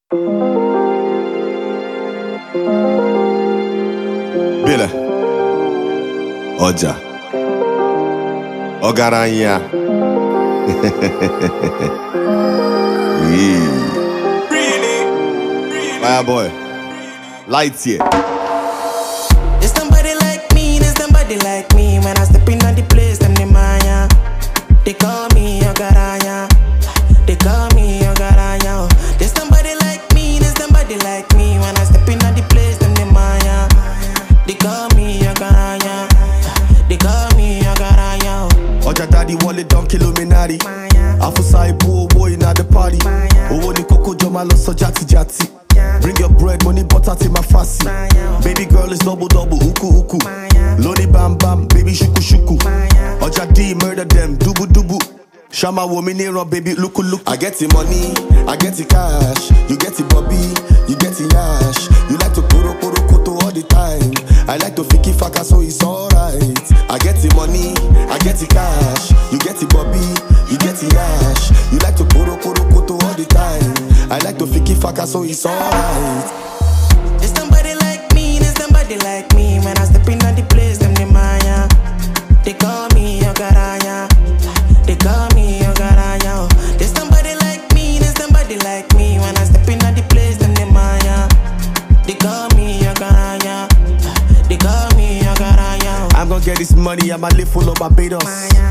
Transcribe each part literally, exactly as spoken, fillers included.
Bile Oja Ogaranya Yeah. Fireboy Lights here. There's somebody like me, there's somebody like me. When I step in on the place, them the Maya. They call me Ogaranya. They call me Ogaranya. There's somebody like me, there's somebody like me. When I step in on the place, them the Maya. They call me Ogaranya. They call me Ogaranya. Oja daddy wallet don Illuminati. Afusa ibu boy in at the party. Owo ni koko joma lo so jati jati. Bring your bread, money, butter to my fussy. Baby girl is double double, uku uku. Loni bam bam, baby shuku shuku. Oja D murder them, dubu dubu. Shama woman near baby luku luku. I get the money, I get the cash. You get the bobby, you get the yash. You like to poro poro koto all the time. I like to fiki faka so it's alright. I get the money, I get the cash. You get the bobby, you get the yash. You like to poro poro koto all the time. I like to fiki faka so it's alright. There's somebody like me, there's somebody like me. When I step in on the place, them the Maya. They call me Ogaranya. They call me Ogaranya. There's somebody like me, there's somebody like me. When I step in on the place, them the Maya. They call me Ogaranya. They call me Ogaranya. I'm gonna get this money, I'ma live full of Barbados.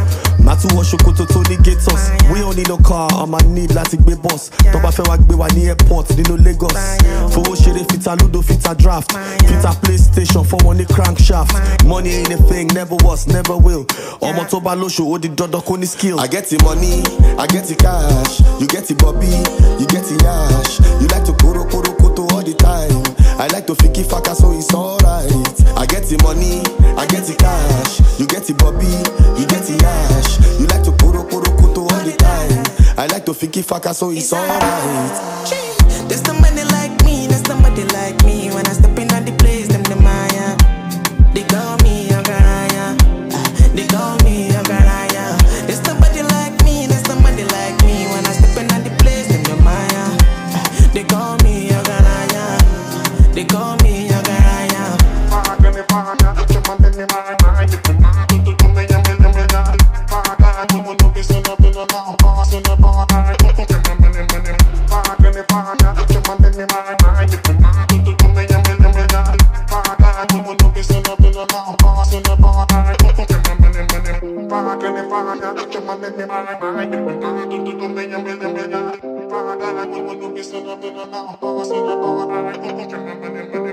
Matu wa shokoto Tony Gatos. We don't need no car, I'ma need like big boss. Toba fe wa gbe wa ni airport, nino Lagos. Fowo shere fita ludo fita draft. Fita PlayStation for money crankshaft. Money ain't a thing, never was, never will. Omo toba lo show odi dodo koni skill. I get the money, I get the cash. You get the bobby, you get the yash. You like to koro koro koto all the time. I like to fiki faka so it's alright. I get the money, I get the cash. You get the bobby, you get the yash. You like to poro poro koto all the time. I like to fiki faka so it's alright. There's somebody like me, there's somebody like me. When I step in on the place, them the Maya. They call me Ogaranya. They call me Ogaranya. There's somebody like me, there's somebody like me. When I step in on the place, them the Maya. They call me Ogaranya. They call me Ogaranya. Bye.